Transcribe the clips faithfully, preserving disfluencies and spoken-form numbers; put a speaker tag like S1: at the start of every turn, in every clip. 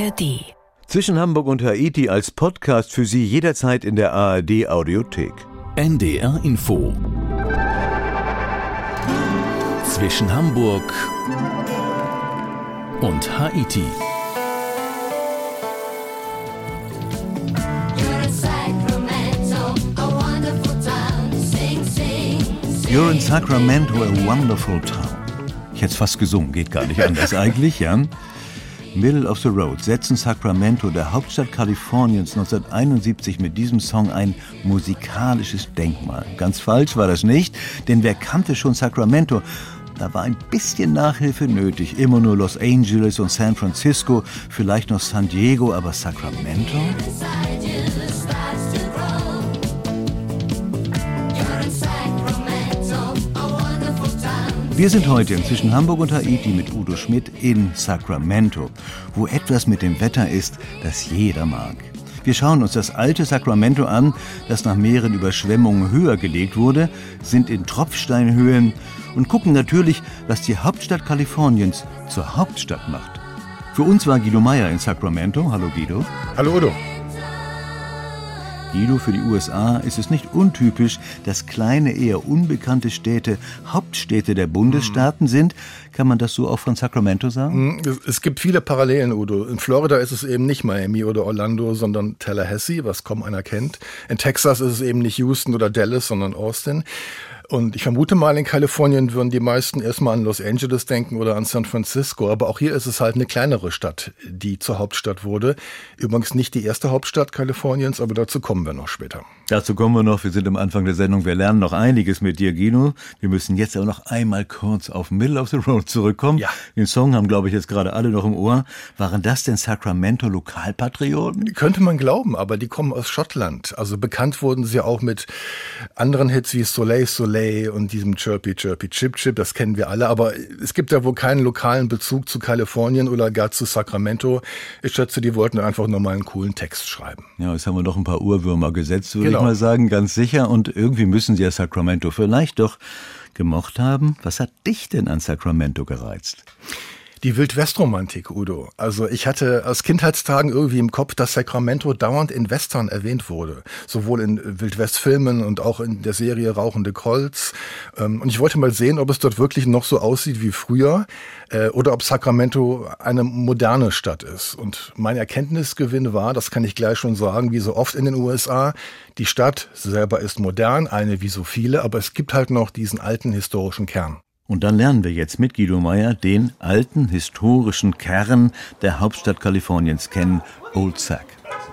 S1: R D.
S2: Zwischen Hamburg und Haiti als Podcast für Sie jederzeit in der A R D Audiothek.
S3: N D R Info. Zwischen Hamburg und Haiti.
S2: You're in Sacramento, a wonderful town. Ich hätte es fast gesungen, geht gar nicht anders eigentlich, ja? Middle of the Road setzen Sacramento, der Hauptstadt Kaliforniens, neunzehnhunderteinundsiebzig mit diesem Song ein musikalisches Denkmal. Ganz falsch war das nicht, denn wer kannte schon Sacramento? Da war ein bisschen Nachhilfe nötig. Immer nur Los Angeles und San Francisco, vielleicht noch San Diego, aber Sacramento? Wir sind heute zwischen Hamburg und Haiti mit Udo Schmidt in Sacramento, wo etwas mit dem Wetter ist, das jeder mag. Wir schauen uns das alte Sacramento an, das nach mehreren Überschwemmungen höher gelegt wurde, sind in Tropfsteinhöhen und gucken natürlich, was die Hauptstadt Kaliforniens zur Hauptstadt macht. Für uns war Guido Meyer in Sacramento. Hallo Guido.
S4: Hallo Udo.
S2: Guido, für die U S A ist es nicht untypisch, dass kleine, eher unbekannte Städte Hauptstädte der Bundesstaaten sind. Kann man das so auch von Sacramento sagen?
S4: Es gibt viele Parallelen, Udo. In Florida ist es eben nicht Miami oder Orlando, sondern Tallahassee, was kaum einer kennt. In Texas ist es eben nicht Houston oder Dallas, sondern Austin. Und ich vermute mal, in Kalifornien würden die meisten erstmal an Los Angeles denken oder an San Francisco. Aber auch hier ist es halt eine kleinere Stadt, die zur Hauptstadt wurde. Übrigens nicht die erste Hauptstadt Kaliforniens, aber dazu kommen wir noch später.
S2: Dazu kommen wir noch. Wir sind am Anfang der Sendung. Wir lernen noch einiges mit dir, Guido. Wir müssen jetzt aber noch einmal kurz auf Middle of the Road zurückkommen. Ja. Den Song haben, glaube ich, jetzt gerade alle noch im Ohr. Waren das denn Sacramento-Lokalpatrioten?
S4: Könnte man glauben, aber die kommen aus Schottland. Also bekannt wurden sie auch mit anderen Hits wie Soleil Soleil und diesem Chirpy Chirpy Chip Chip, das kennen wir alle, aber es gibt ja wohl keinen lokalen Bezug zu Kalifornien oder gar zu Sacramento. Ich schätze, die wollten einfach nur mal einen coolen Text schreiben.
S2: Ja, jetzt haben wir noch ein paar Urwürmer gesetzt, würde
S4: genau.
S2: ich mal sagen, ganz sicher. Und irgendwie müssen sie ja Sacramento vielleicht doch gemocht haben. Was hat dich denn an Sacramento gereizt?
S4: Die Wildwestromantik, Udo. Also ich hatte aus Kindheitstagen irgendwie im Kopf, dass Sacramento dauernd in Western erwähnt wurde. Sowohl in Wildwestfilmen und auch in der Serie Rauchende Colts. Und ich wollte mal sehen, ob es dort wirklich noch so aussieht wie früher oder ob Sacramento eine moderne Stadt ist. Und mein Erkenntnisgewinn war, das kann ich gleich schon sagen, wie so oft in den U S A, die Stadt selber ist modern, eine wie so viele, aber es gibt halt noch diesen alten historischen Kern.
S2: Und dann lernen wir jetzt mit Guido Meyer den alten historischen Kern der Hauptstadt Kaliforniens kennen, Old Sac.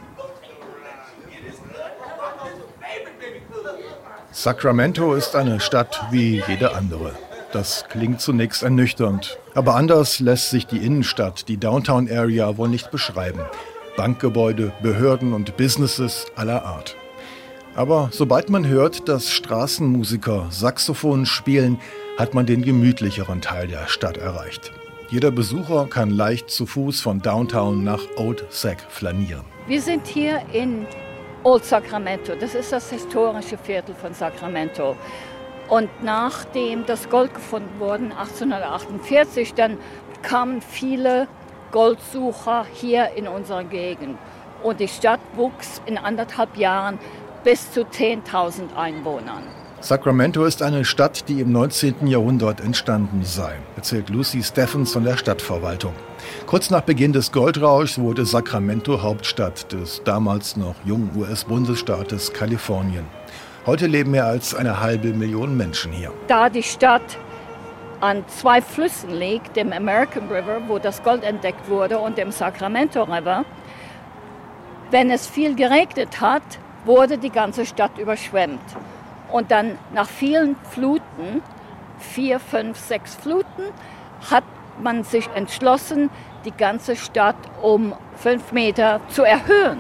S4: Sacramento ist eine Stadt wie jede andere. Das klingt zunächst ernüchternd. Aber anders lässt sich die Innenstadt, die Downtown Area, wohl nicht beschreiben. Bankgebäude, Behörden und Businesses aller Art. Aber sobald man hört, dass Straßenmusiker Saxophon spielen, hat man den gemütlicheren Teil der Stadt erreicht. Jeder Besucher kann leicht zu Fuß von Downtown nach Old Sac flanieren.
S5: Wir sind hier in Old Sacramento. Das ist das historische Viertel von Sacramento. Und nachdem das Gold gefunden wurde, achtzehnhundertachtundvierzig, dann kamen viele Goldsucher hier in unsere Gegend. Und die Stadt wuchs in anderthalb Jahren bis zu zehntausend Einwohnern.
S4: Sacramento ist eine Stadt, die im neunzehnten Jahrhundert entstanden sei, erzählt Lucy Steffens von der Stadtverwaltung. Kurz nach Beginn des Goldrauschs wurde Sacramento Hauptstadt des damals noch jungen U S-Bundesstaates Kalifornien. Heute leben mehr als eine halbe Million Menschen hier.
S5: Da die Stadt an zwei Flüssen liegt, dem American River, wo das Gold entdeckt wurde, und dem Sacramento River, wenn es viel geregnet hat, wurde die ganze Stadt überschwemmt. Und dann nach vielen Fluten, vier, fünf, sechs Fluten, hat man sich entschlossen, die ganze Stadt um fünf Meter zu erhöhen.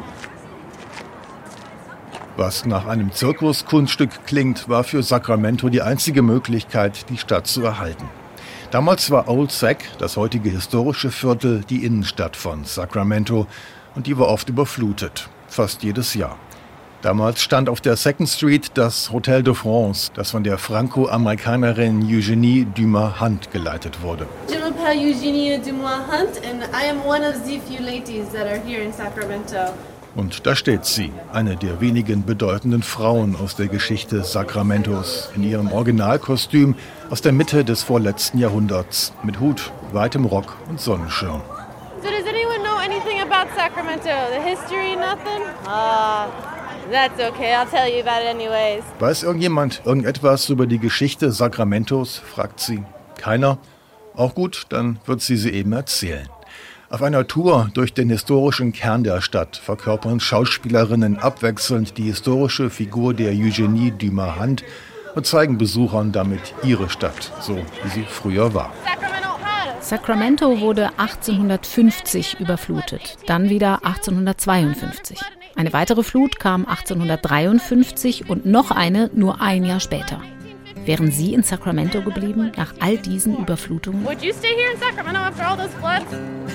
S4: Was nach einem Zirkuskunststück klingt, war für Sacramento die einzige Möglichkeit, die Stadt zu erhalten. Damals war Old Sac, das heutige historische Viertel, die Innenstadt von Sacramento, und die war oft überflutet, fast jedes Jahr. Damals stand auf der Second Street das Hotel de France, das von der Franco-Amerikanerin Eugénie Dumas-Hunt geleitet wurde.
S1: Je m'appelle Eugénie Dumas-Hunt and I am one of the few ladies that are here in Sacramento.
S4: Und da steht sie, eine der wenigen bedeutenden Frauen aus der Geschichte Sacramentos, in ihrem Originalkostüm aus der Mitte des vorletzten Jahrhunderts, mit Hut, weitem Rock und Sonnenschirm.
S1: So does anyone know anything about Sacramento? The history, nothing? Ah, that's okay, I'll tell you about it anyways.
S4: Weiß irgendjemand irgendetwas über die Geschichte Sacramentos, fragt sie. Keiner? Auch gut, dann wird sie sie eben erzählen. Auf einer Tour durch den historischen Kern der Stadt verkörpern Schauspielerinnen abwechselnd die historische Figur der Eugénie Dumas-Hunt und zeigen Besuchern damit ihre Stadt, so wie sie früher war.
S6: Sacramento wurde achtzehnhundertfünfzig überflutet, dann wieder achtzehnhundertzweiundfünfzig. Eine weitere Flut kam achtzehnhundertdreiundfünfzig und noch eine nur ein Jahr später. Wären Sie in Sacramento geblieben, nach all diesen Überflutungen?
S1: Would you stay here in Sacramento after all those floods?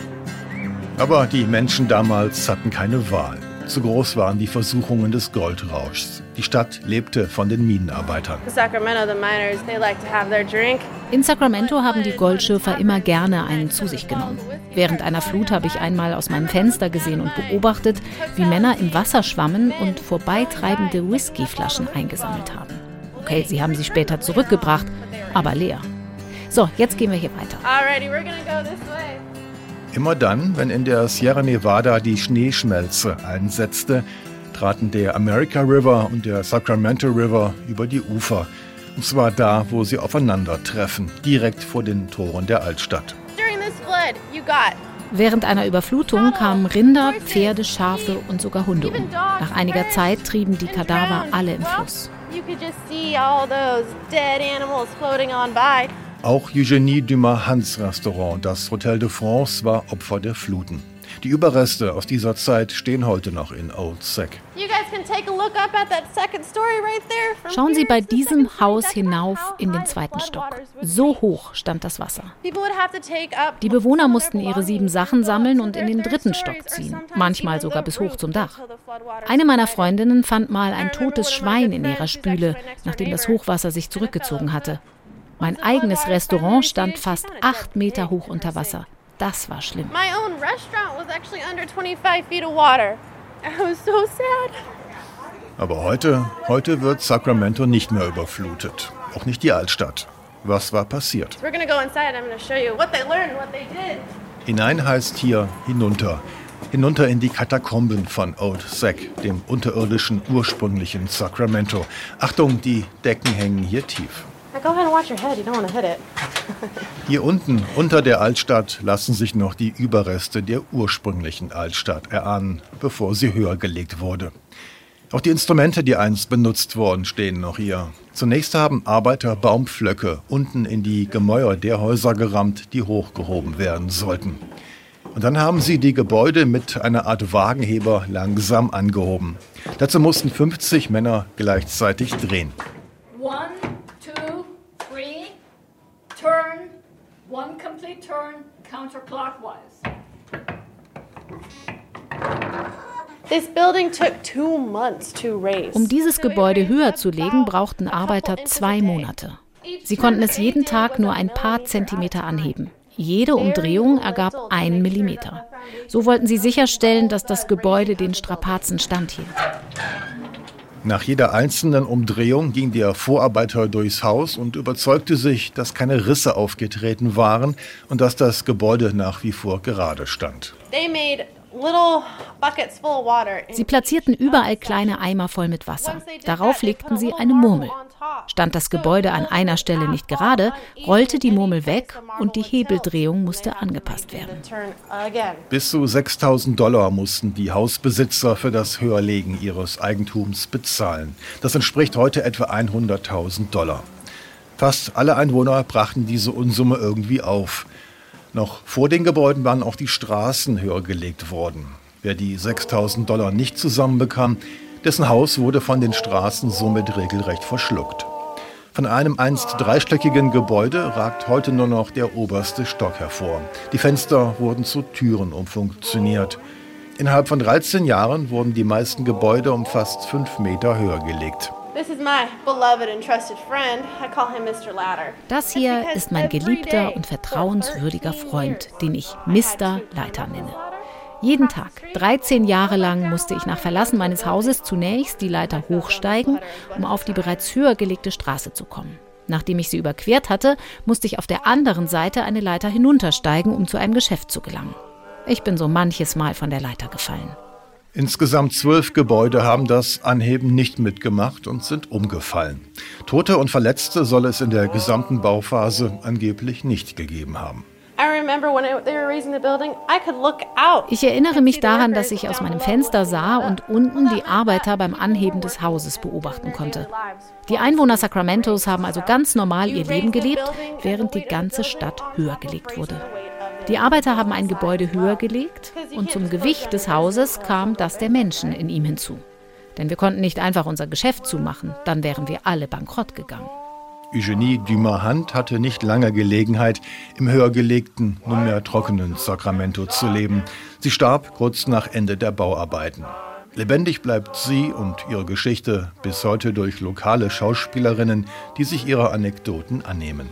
S4: Aber die Menschen damals hatten keine Wahl. Zu groß waren die Versuchungen des Goldrauschs. Die Stadt lebte von den Minenarbeitern.
S1: Sacramento, the miners, they like to have their drink.
S6: In Sacramento haben die Goldschürfer immer gerne einen zu sich genommen. Während einer Flut habe ich einmal aus meinem Fenster gesehen und beobachtet, wie Männer im Wasser schwammen und vorbeitreibende Whiskyflaschen eingesammelt haben. Okay, sie haben sie später zurückgebracht, aber leer. So, jetzt gehen wir hier weiter.
S1: Alrighty, we're gonna go this way.
S4: Immer dann, wenn in der Sierra Nevada die Schneeschmelze einsetzte, traten der America River und der Sacramento River über die Ufer. Und zwar da, wo sie aufeinandertreffen, direkt vor den Toren der Altstadt.
S1: During this flood, you got
S6: Während einer Überflutung kamen Rinder, Pferde, Schafe und sogar Hunde um. Nach einiger Zeit trieben die Kadaver alle im Fluss.
S1: You could just see all those dead animals floating on by.
S4: Auch Eugénie Dumas-Hunts Restaurant, das Hotel de France, war Opfer der Fluten. Die Überreste aus dieser Zeit stehen heute noch in Old Sac.
S6: Schauen Sie bei diesem Haus hinauf in den zweiten Stock. So hoch stand das Wasser. Die Bewohner mussten ihre sieben Sachen sammeln und in den dritten Stock ziehen, manchmal sogar bis hoch zum Dach. Eine meiner Freundinnen fand mal ein totes Schwein in ihrer Spüle, nachdem das Hochwasser sich zurückgezogen hatte. Mein eigenes Restaurant stand fast acht Meter hoch unter Wasser. Das war schlimm.
S1: My own restaurant was actually under twenty-five feet of water. I was so sad.
S4: Aber heute, heute wird Sacramento nicht mehr überflutet. Auch nicht die Altstadt. Was war passiert?
S1: We're gonna go inside. I'm gonna show you what they learned, what they did.
S4: Hinein heißt hier hinunter. Hinunter in die Katakomben von Old Sac, dem unterirdischen ursprünglichen Sacramento. Achtung, die Decken hängen hier tief.
S1: Go ahead and watch your head. You don't want to hit it.
S4: Hier unten, unter der Altstadt, lassen sich noch die Überreste der ursprünglichen Altstadt erahnen, bevor sie höher gelegt wurde. Auch die Instrumente, die einst benutzt wurden, stehen noch hier. Zunächst haben Arbeiter Baumpflöcke unten in die Gemäuer der Häuser gerammt, die hochgehoben werden sollten. Und dann haben sie die Gebäude mit einer Art Wagenheber langsam angehoben. Dazu mussten fünfzig Männer gleichzeitig drehen.
S5: One, two, three, turn, one complete turn, counterclockwise.
S1: This building took two months to raise.
S6: Um dieses Gebäude höher zu legen, brauchten Arbeiter zwei Monate. Sie konnten es jeden Tag nur ein paar Zentimeter anheben. Jede Umdrehung ergab einen Millimeter. So wollten sie sicherstellen, dass das Gebäude den Strapazen standhielt.
S4: Nach jeder einzelnen Umdrehung ging der Vorarbeiter durchs Haus und überzeugte sich, dass keine Risse aufgetreten waren und dass das Gebäude nach wie vor gerade stand.
S1: They made little buckets full of water.
S6: Sie platzierten überall kleine Eimer voll mit Wasser. Darauf legten sie eine Murmel. Stand das Gebäude an einer Stelle nicht gerade, rollte die Murmel weg und die Hebeldrehung musste angepasst werden.
S4: Bis zu sechstausend Dollar mussten die Hausbesitzer für das Höherlegen ihres Eigentums bezahlen. Das entspricht heute etwa hunderttausend Dollar. Fast alle Einwohner brachten diese Unsumme irgendwie auf. Noch vor den Gebäuden waren auch die Straßen höher gelegt worden. Wer die sechstausend Dollar nicht zusammenbekam, dessen Haus wurde von den Straßen somit regelrecht verschluckt. Von einem einst dreistöckigen Gebäude ragt heute nur noch der oberste Stock hervor. Die Fenster wurden zu Türen umfunktioniert. Innerhalb von dreizehn Jahren wurden die meisten Gebäude um fast fünf Meter höher gelegt.
S6: Das hier ist mein geliebter und vertrauenswürdiger Freund, den ich Mister Leiter nenne. Jeden Tag, dreizehn Jahre lang, musste ich nach Verlassen meines Hauses zunächst die Leiter hochsteigen, um auf die bereits höher gelegte Straße zu kommen. Nachdem ich sie überquert hatte, musste ich auf der anderen Seite eine Leiter hinuntersteigen, um zu einem Geschäft zu gelangen. Ich bin so manches Mal von der Leiter gefallen.
S4: Insgesamt zwölf Gebäude haben das Anheben nicht mitgemacht und sind umgefallen. Tote und Verletzte soll es in der gesamten Bauphase angeblich nicht gegeben haben.
S6: Ich erinnere mich daran, dass ich aus meinem Fenster sah und unten die Arbeiter beim Anheben des Hauses beobachten konnte. Die Einwohner Sacramentos haben also ganz normal ihr Leben gelebt, während die ganze Stadt höher gelegt wurde. Die Arbeiter haben ein Gebäude höher gelegt und zum Gewicht des Hauses kam das der Menschen in ihm hinzu. Denn wir konnten nicht einfach unser Geschäft zumachen, dann wären wir alle bankrott gegangen.
S4: Eugenie Dumas-Hunt hatte nicht lange Gelegenheit, im höher gelegten, nunmehr trockenen Sacramento zu leben. Sie starb kurz nach Ende der Bauarbeiten. Lebendig bleibt sie und ihre Geschichte bis heute durch lokale Schauspielerinnen, die sich ihrer Anekdoten annehmen.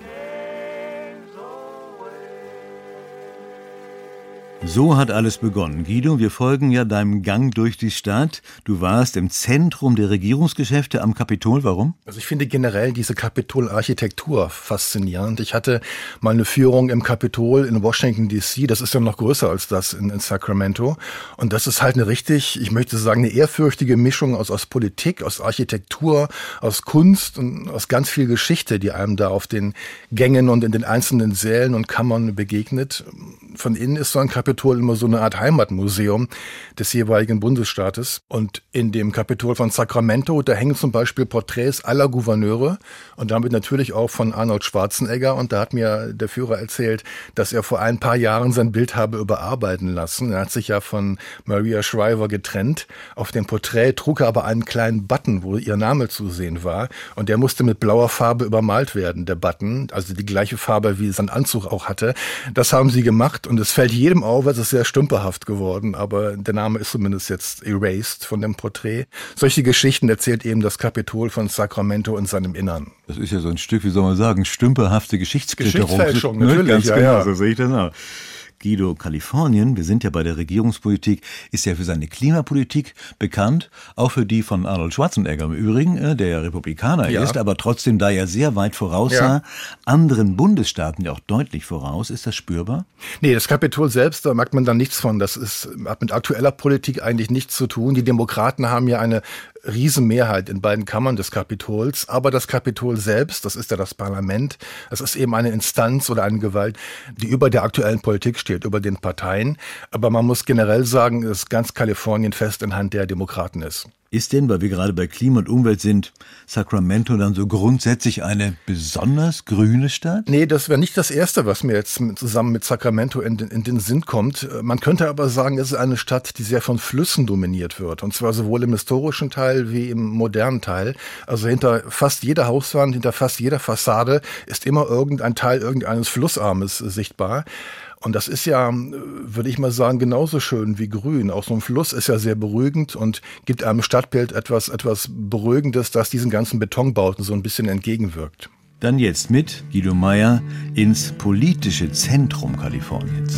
S2: So hat alles begonnen. Guido, wir folgen ja deinem Gang durch die Stadt. Du warst im Zentrum der Regierungsgeschäfte am Kapitol. Warum?
S4: Also ich finde generell diese Kapitolarchitektur faszinierend. Ich hatte mal eine Führung im Kapitol in Washington D C. Das ist ja noch größer als das in, in Sacramento. Und das ist halt eine richtig, ich möchte sagen, eine ehrfürchtige Mischung aus, aus Politik, aus Architektur, aus Kunst und aus ganz viel Geschichte, die einem da auf den Gängen und in den einzelnen Sälen und Kammern begegnet. Von innen ist so ein Kapitol immer so eine Art Heimatmuseum des jeweiligen Bundesstaates. Und in dem Kapitol von Sacramento, da hängen zum Beispiel Porträts aller Gouverneure und damit natürlich auch von Arnold Schwarzenegger. Und da hat mir der Führer erzählt, dass er vor ein paar Jahren sein Bild habe überarbeiten lassen. Er hat sich ja von Maria Shriver getrennt. Auf dem Porträt trug er aber einen kleinen Button, wo ihr Name zu sehen war. Und der musste mit blauer Farbe übermalt werden, der Button. Also die gleiche Farbe, wie sein Anzug auch hatte. Das haben sie gemacht und es fällt jedem auf, es ist sehr stümperhaft geworden, aber der Name ist zumindest jetzt erased von dem Porträt. Solche Geschichten erzählt eben das Kapitol von Sacramento in seinem Innern.
S2: Das ist ja so ein Stück, wie soll man sagen, stümperhafte Geschichtsklitterung.
S4: Geschichtsfälschung, natürlich.
S2: Ganz
S4: ja,
S2: genau,
S4: ja.
S2: so sehe ich das auch. Guido, Kalifornien, wir sind ja bei der Regierungspolitik, ist ja für seine Klimapolitik bekannt, auch für die von Arnold Schwarzenegger im Übrigen, der ja Republikaner ja. ist, aber trotzdem da ja sehr weit voraussah, ja. anderen Bundesstaaten ja auch deutlich voraus. Ist das spürbar?
S4: Nee, das Kapitol selbst, da merkt man dann nichts von. Das ist, hat mit aktueller Politik eigentlich nichts zu tun. Die Demokraten haben ja eine Riesenmehrheit in beiden Kammern des Kapitols, aber das Kapitol selbst, das ist ja das Parlament, das ist eben eine Instanz oder eine Gewalt, die über der aktuellen Politik steht, über den Parteien. Aber man muss generell sagen, dass ganz Kalifornien fest in Hand der Demokraten ist.
S2: Ist denn, weil wir gerade bei Klima und Umwelt sind, Sacramento dann so grundsätzlich eine besonders grüne Stadt?
S4: Nee, das wäre nicht das Erste, was mir jetzt zusammen mit Sacramento in den, in den Sinn kommt. Man könnte aber sagen, es ist eine Stadt, die sehr von Flüssen dominiert wird. Und zwar sowohl im historischen Teil wie im modernen Teil. Also hinter fast jeder Hauswand, hinter fast jeder Fassade ist immer irgendein Teil irgendeines Flussarmes sichtbar. Und das ist ja, würde ich mal sagen, genauso schön wie grün. Auch so ein Fluss ist ja sehr beruhigend und gibt einem Stadtbild etwas, etwas Beruhigendes, das diesen ganzen Betonbauten so ein bisschen entgegenwirkt.
S2: Dann jetzt mit Guido Meyer ins politische Zentrum Kaliforniens.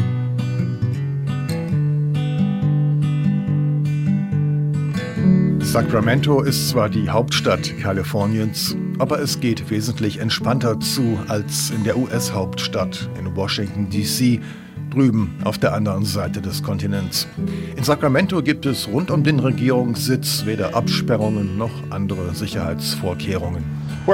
S4: Sacramento ist zwar die Hauptstadt Kaliforniens, aber es geht wesentlich entspannter zu als in der U S-Hauptstadt in Washington D C, drüben auf der anderen Seite des Kontinents. In Sacramento gibt es rund um den Regierungssitz weder Absperrungen noch andere Sicherheitsvorkehrungen.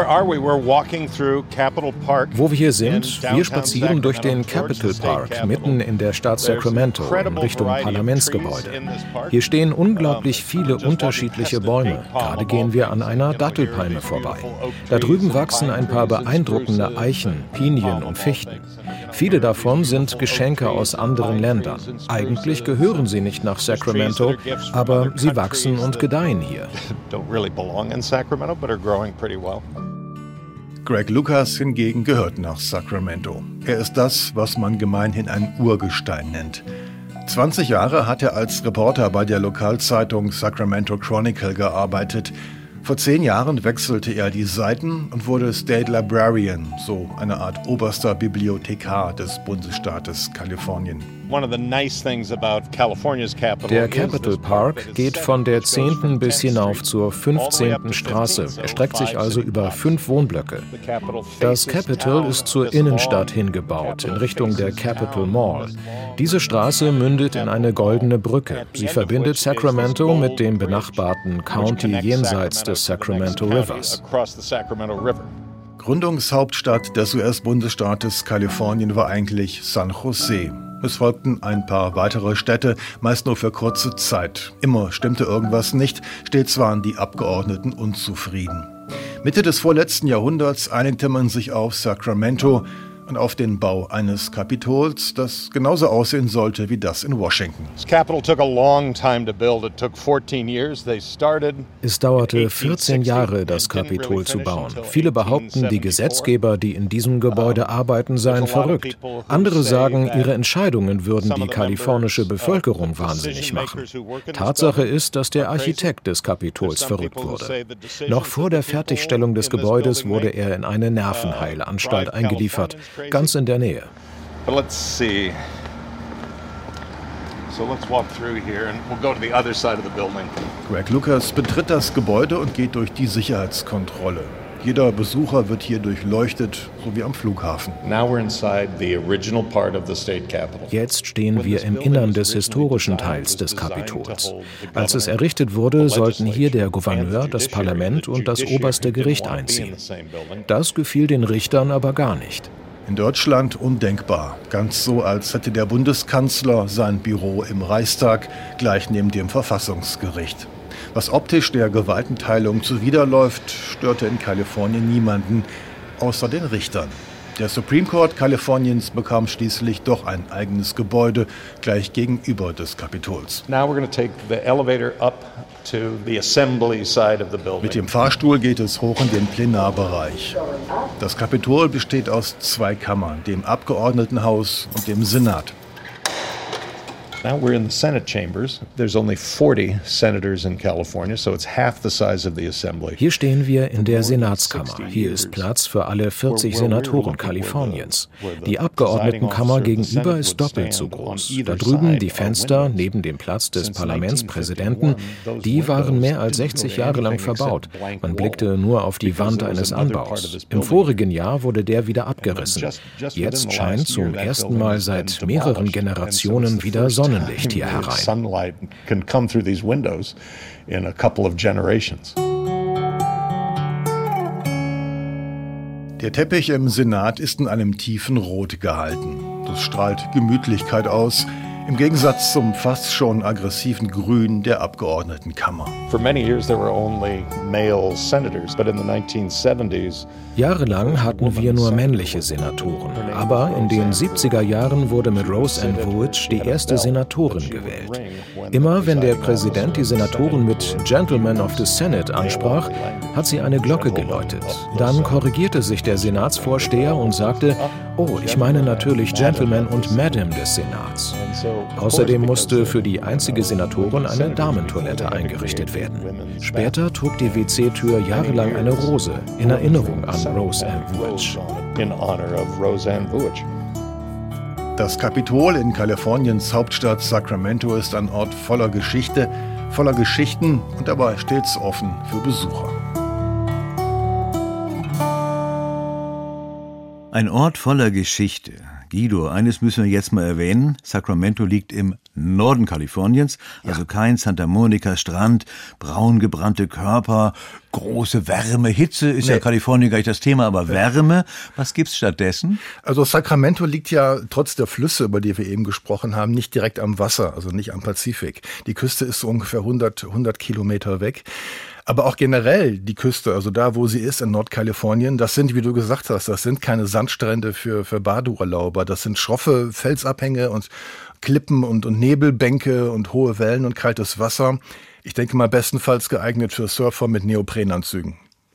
S7: Wo wir hier sind, wir spazieren durch den Capitol Park mitten in der Stadt Sacramento in Richtung Parlamentsgebäude. Hier stehen unglaublich viele unterschiedliche Bäume. Gerade gehen wir an einer Dattelpalme vorbei. Da drüben wachsen ein paar beeindruckende Eichen, Pinien und Fichten. Viele davon sind Geschenke aus anderen Ländern. Eigentlich gehören sie nicht nach Sacramento, aber sie wachsen und gedeihen hier.
S4: Greg Lucas hingegen gehört nach Sacramento. Er ist das, was man gemeinhin ein Urgestein nennt. zwanzig Jahre hat er als Reporter bei der Lokalzeitung Sacramento Chronicle gearbeitet. Vor zehn Jahren wechselte er die Seiten und wurde State Librarian, so eine Art oberster Bibliothekar des Bundesstaates Kalifornien.
S7: Der Capitol Park geht von der zehnten bis hinauf zur fünfzehnten Straße. Er streckt sich also über fünf Wohnblöcke. Das Capitol ist zur Innenstadt hingebaut, in Richtung der Capitol Mall. Diese Straße mündet in eine goldene Brücke. Sie verbindet Sacramento mit dem benachbarten County jenseits des Sacramento Rivers.
S4: Gründungshauptstadt des U S-Bundesstaates Kalifornien war eigentlich San Jose. Es folgten ein paar weitere Städte, meist nur für kurze Zeit. Immer stimmte irgendwas nicht, stets waren die Abgeordneten unzufrieden. Mitte des vorletzten Jahrhunderts einigte man sich auf Sacramento und auf den Bau eines Kapitols, das genauso aussehen sollte wie das in Washington.
S7: Es dauerte vierzehn Jahre, das Kapitol zu bauen. Viele behaupten, die Gesetzgeber, die in diesem Gebäude arbeiten, seien verrückt. Andere sagen, ihre Entscheidungen würden die kalifornische Bevölkerung wahnsinnig machen. Tatsache ist, dass der Architekt des Kapitols verrückt wurde. Noch vor der Fertigstellung des Gebäudes wurde er in eine Nervenheilanstalt eingeliefert. Ganz in der Nähe.
S4: Greg Lucas betritt das Gebäude und geht durch die Sicherheitskontrolle. Jeder Besucher wird hier durchleuchtet, so wie am Flughafen.
S7: Jetzt stehen wir im Innern des historischen Teils des Kapitols. Als es errichtet wurde, sollten hier der Gouverneur, das Parlament und das oberste Gericht einziehen. Das gefiel den Richtern aber gar nicht.
S4: In Deutschland undenkbar. Ganz so, als hätte der Bundeskanzler sein Büro im Reichstag gleich neben dem Verfassungsgericht. Was optisch der Gewaltenteilung zuwiderläuft, störte in Kalifornien niemanden, außer den Richtern. Der Supreme Court Kaliforniens bekam schließlich doch ein eigenes Gebäude gleich gegenüber des Kapitols. Mit dem Fahrstuhl geht es hoch in den Plenarbereich. Das Kapitol besteht aus zwei Kammern, dem Abgeordnetenhaus und dem Senat.
S8: Now we're in the Senate chambers. There's only forty senators in California, so it's half the size of the Assembly.
S7: Hier stehen wir in der Senatskammer. Hier ist Platz für alle vierzig Senatoren Kaliforniens. Die Abgeordnetenkammer gegenüber ist doppelt so groß. Da drüben die Fenster neben dem Platz des Parlamentspräsidenten, die waren mehr als sechzig Jahre lang verbaut. Man blickte nur auf die Wand eines Anbaus. Im vorigen Jahr wurde der wieder abgerissen. Jetzt scheint zum ersten Mal seit mehreren Generationen wieder Sonne Sonnenlicht hier herein.
S4: Der Teppich im Senat ist in einem tiefen Rot gehalten. Das strahlt Gemütlichkeit aus, im Gegensatz zum fast schon aggressiven Grün der Abgeordnetenkammer.
S7: Jahrelang hatten wir nur männliche Senatoren, aber in den siebziger Jahren wurde mit Rose Ann Woolidge die erste Senatorin gewählt. Immer wenn der Präsident die Senatoren mit Gentleman of the Senate ansprach, hat sie eine Glocke geläutet. Dann korrigierte sich der Senatsvorsteher und sagte, oh, ich meine natürlich Gentleman und Madam des Senats. Außerdem musste für die einzige Senatorin eine Damentoilette eingerichtet werden. Später trug die W C-Tür jahrelang eine Rose in Erinnerung an Rose Ann Woolidge.
S4: Das Kapitol in Kaliforniens Hauptstadt Sacramento ist ein Ort voller Geschichte, voller Geschichten und dabei stets offen für Besucher.
S2: Ein Ort voller Geschichte. Guido, eines müssen wir jetzt mal erwähnen. Sacramento liegt im Norden Kaliforniens, also kein Santa Monica Strand, braun gebrannte Körper, große Wärme, Hitze ist nee. ja Kalifornien gar nicht das Thema, aber Wärme, was gibt's stattdessen?
S4: Also Sacramento liegt ja trotz der Flüsse, über die wir eben gesprochen haben, nicht direkt am Wasser, also nicht am Pazifik. Die Küste ist so ungefähr hundert, hundert Kilometer weg. Aber auch generell die Küste, also da, wo sie ist in Nordkalifornien, das sind, wie du gesagt hast, das sind keine Sandstrände für, für Badeurlauber. Das sind schroffe Felsabhänge und Klippen und, und Nebelbänke und hohe Wellen und kaltes Wasser. Ich denke mal bestenfalls geeignet für Surfer mit Neoprenanzügen.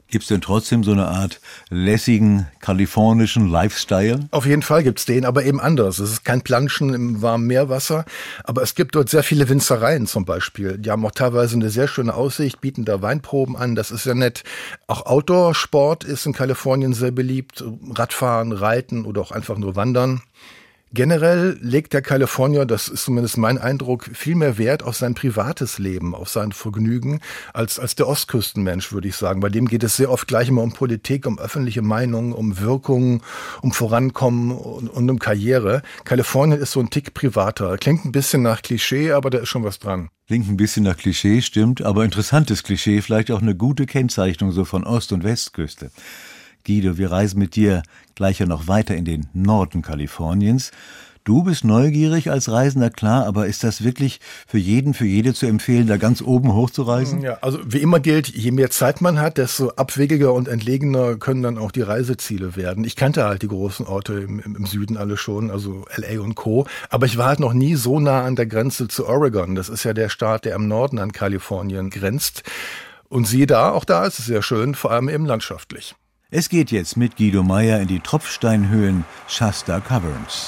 S2: Gibt's denn trotzdem so eine Art lässigen kalifornischen Lifestyle?
S4: Auf jeden Fall gibt's den, aber eben anders. Es ist kein Planschen im warmen Meerwasser, aber es gibt dort sehr viele Winzereien zum Beispiel. Die haben auch teilweise eine sehr schöne Aussicht, bieten da Weinproben an, das ist ja nett. Auch Outdoor-Sport ist in Kalifornien sehr beliebt. Radfahren, Reiten oder auch einfach nur Wandern. Generell legt der Kalifornier, das ist zumindest mein Eindruck, viel mehr Wert auf sein privates Leben, auf sein Vergnügen, als, als der Ostküstenmensch, würde ich sagen. Bei dem geht es sehr oft gleich immer um Politik, um öffentliche Meinung, um Wirkung, um Vorankommen und, und um Karriere. Kalifornien ist so ein Tick privater. Klingt ein bisschen nach Klischee, aber da ist schon was dran.
S2: Klingt ein bisschen nach Klischee, stimmt, aber interessantes Klischee, vielleicht auch eine gute Kennzeichnung so von Ost- und Westküste. Guido, wir reisen mit dir gleich ja noch weiter in den Norden Kaliforniens. Du bist neugierig als Reisender, klar, aber ist das wirklich für jeden, für jede zu empfehlen, da ganz oben hochzureisen?
S4: Ja, also wie immer gilt, je mehr Zeit man hat, desto abwegiger und entlegener können dann auch die Reiseziele werden. Ich kannte halt die großen Orte im, im Süden alle schon, also L A und Co., aber ich war halt noch nie so nah an der Grenze zu Oregon. Das ist ja der Staat, der im Norden an Kalifornien grenzt. Und siehe da, auch da ist es sehr schön, vor allem eben landschaftlich.
S2: Es geht jetzt mit Guido Meyer in die Tropfsteinhöhen Shasta Caverns.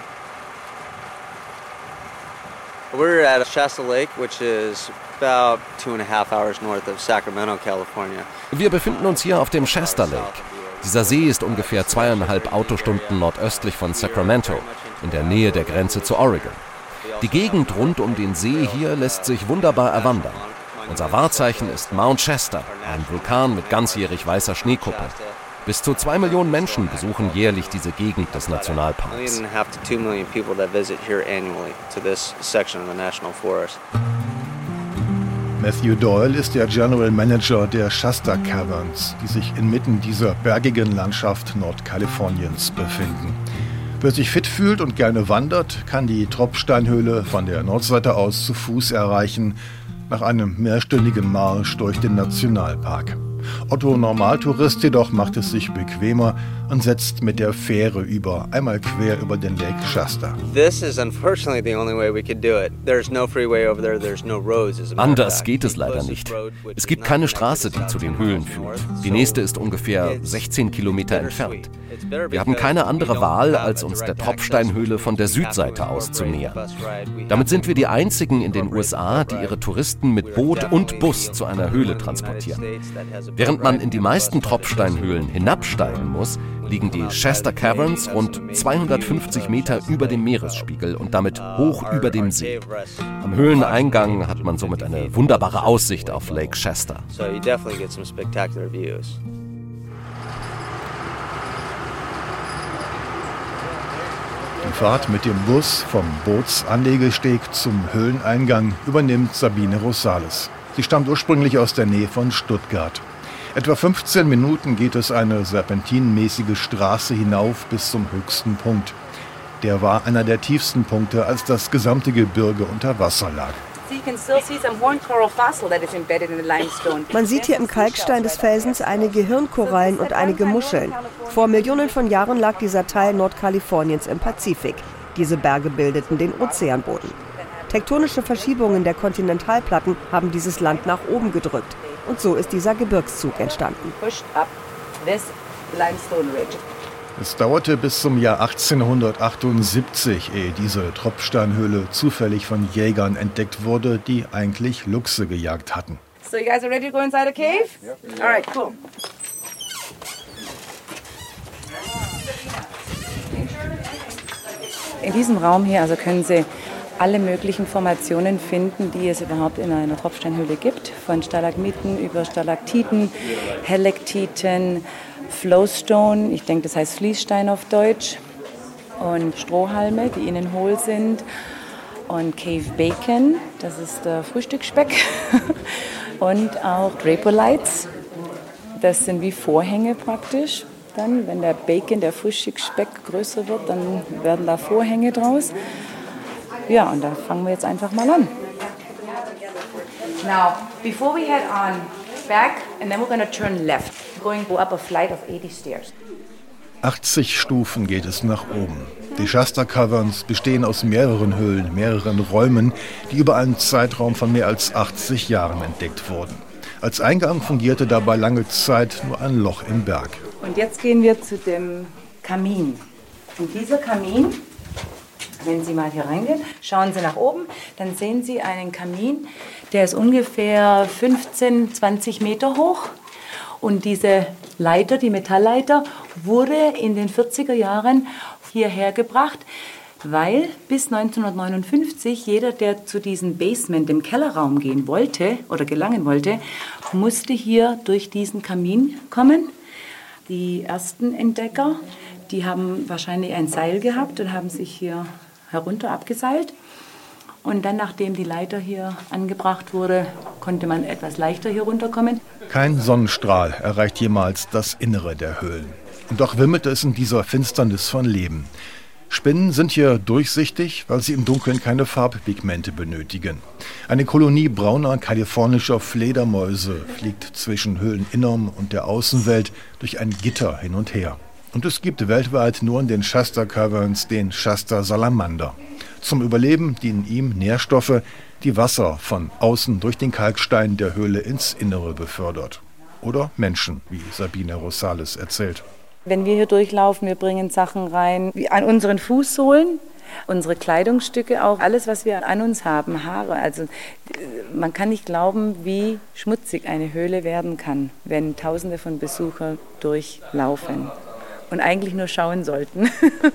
S9: We're at Shasta Lake, which is about two and a half hours north of Sacramento, California.
S10: Wir befinden uns hier auf dem Shasta Lake. Dieser See ist ungefähr zweieinhalb Autostunden nordöstlich von Sacramento, in der Nähe der Grenze zu Oregon. Die Gegend rund um den See hier lässt sich wunderbar erwandern. Unser Wahrzeichen ist Mount Shasta, ein Vulkan mit ganzjährig weißer Schneekuppe. Bis zu zwei Millionen Menschen besuchen jährlich diese Gegend des Nationalparks.
S4: Matthew Doyle ist der General Manager der Shasta Caverns, die sich inmitten dieser bergigen Landschaft Nordkaliforniens befinden. Wer sich fit fühlt und gerne wandert, kann die Tropfsteinhöhle von der Nordseite aus zu Fuß erreichen, nach einem mehrstündigen Marsch durch den Nationalpark. Otto Normaltourist jedoch macht es sich bequemer und setzt mit der Fähre über, einmal quer über den Lake Shasta.
S10: Anders geht es leider nicht. Es gibt keine Straße, die zu den Höhlen führt. Die nächste ist ungefähr sechzehn Kilometer entfernt. Wir haben keine andere Wahl, als uns der Tropfsteinhöhle von der Südseite aus zu nähern. Damit sind wir die einzigen in den U S A, die ihre Touristen mit Boot und Bus zu einer Höhle transportieren. Während man in die meisten Tropfsteinhöhlen hinabsteigen muss, liegen die Shasta Caverns rund zweihundertfünfzig Meter über dem Meeresspiegel und damit hoch über dem See. Am Höhleneingang hat man somit eine wunderbare Aussicht auf Lake Shasta.
S4: Die Fahrt mit dem Bus vom Bootsanlegesteg zum Höhleneingang übernimmt Sabine Rosales. Sie stammt ursprünglich aus der Nähe von Stuttgart. Etwa fünfzehn Minuten geht es eine serpentinenmäßige Straße hinauf bis zum höchsten Punkt. Der war einer der tiefsten Punkte, als das gesamte Gebirge unter Wasser lag.
S11: Man sieht hier im Kalkstein des Felsens einige Hirnkorallen und einige Muscheln. Vor Millionen von Jahren lag dieser Teil Nordkaliforniens im Pazifik. Diese Berge bildeten den Ozeanboden. Tektonische Verschiebungen der Kontinentalplatten haben dieses Land nach oben gedrückt. Und so ist dieser Gebirgszug entstanden.
S4: Es dauerte bis zum Jahr achtzehnhundertachtundsiebzig, ehe diese Tropfsteinhöhle zufällig von Jägern entdeckt wurde, die eigentlich Luchse gejagt hatten.
S12: So you guys are ready to go inside a cave? Yep. All right, cool. In diesem Raum hier also können Sie alle möglichen Formationen finden, die es überhaupt in einer Tropfsteinhöhle gibt. Von Stalagmiten über Stalaktiten, Helektiten, Flowstone, ich denke, das heißt Fließstein auf Deutsch, und Strohhalme, die innen hohl sind, und Cave Bacon, das ist der Frühstücksspeck, und auch Drapolites, das sind wie Vorhänge praktisch. Dann, wenn der Bacon, der Frühstücksspeck größer wird, dann werden da Vorhänge draus. Ja, und da fangen wir jetzt einfach mal an. Now, before we head on back, and then we're going to turn left, going up a flight of eighty stairs.
S4: achtzig Stufen geht es nach oben. Die Shasta Caverns bestehen aus mehreren Höhlen, mehreren Räumen, die über einen Zeitraum von mehr als achtzig Jahren entdeckt wurden. Als Eingang fungierte dabei lange Zeit nur ein Loch im Berg.
S12: Und jetzt gehen wir zu dem Kamin. Und dieser Kamin, wenn Sie mal hier reingehen, schauen Sie nach oben, dann sehen Sie einen Kamin, der ist ungefähr fünfzehn, zwanzig Meter hoch. Und diese Leiter, die Metallleiter, wurde in den vierziger Jahren hierher gebracht, weil bis neunzehnhundertneunundfünfzig jeder, der zu diesem Basement, dem Kellerraum gehen wollte oder gelangen wollte, musste hier durch diesen Kamin kommen. Die ersten Entdecker, die haben wahrscheinlich ein Seil gehabt und haben sich hier herunter abgeseilt. Und dann, nachdem die Leiter hier angebracht wurde, konnte man etwas leichter hier runterkommen.
S4: Kein Sonnenstrahl erreicht jemals das Innere der Höhlen. Und doch wimmelte es in dieser Finsternis von Leben. Spinnen sind hier durchsichtig, weil sie im Dunkeln keine Farbpigmente benötigen. Eine Kolonie brauner kalifornischer Fledermäuse fliegt zwischen Höhleninnerem und der Außenwelt durch ein Gitter hin und her. Und es gibt weltweit nur in den Shasta Caverns den Shasta Salamander. Zum Überleben dienen ihm Nährstoffe, die Wasser von außen durch den Kalkstein der Höhle ins Innere befördert. Oder Menschen, wie Sabine Rosales erzählt.
S12: Wenn wir hier durchlaufen, wir bringen Sachen rein, wie an unseren Fußsohlen, unsere Kleidungsstücke auch, alles, was wir an uns haben, Haare. Also man kann nicht glauben, wie schmutzig eine Höhle werden kann, wenn Tausende von Besuchern durchlaufen und eigentlich nur schauen sollten.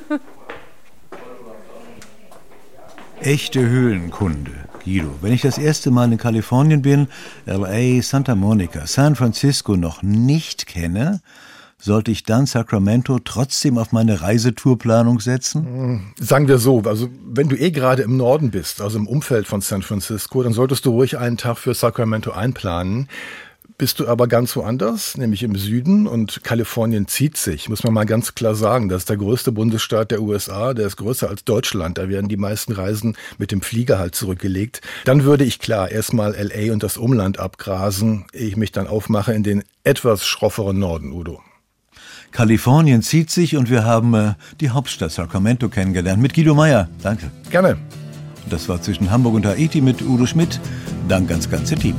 S2: Echte Höhlenkunde. Guido, wenn ich das erste Mal in Kalifornien bin, L A, Santa Monica, San Francisco noch nicht kenne, sollte ich dann Sacramento trotzdem auf meine Reisetourplanung setzen?
S4: Sagen wir so, also wenn du eh gerade im Norden bist, also im Umfeld von San Francisco, dann solltest du ruhig einen Tag für Sacramento einplanen. Bist du aber ganz woanders, nämlich im Süden, und Kalifornien zieht sich, muss man mal ganz klar sagen. Das ist der größte Bundesstaat der U S A, der ist größer als Deutschland. Da werden die meisten Reisen mit dem Flieger halt zurückgelegt. Dann würde ich klar erstmal L A und das Umland abgrasen, ehe ich mich dann aufmache in den etwas schrofferen Norden, Udo.
S2: Kalifornien zieht sich und wir haben äh, die Hauptstadt Sacramento kennengelernt mit Guido Meyer. Danke.
S4: Gerne.
S2: Das war Zwischen Hamburg und Haiti mit Udo Schmidt. Dank ans ganze Team.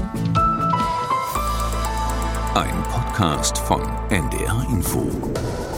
S3: Ein Podcast von N D R Info.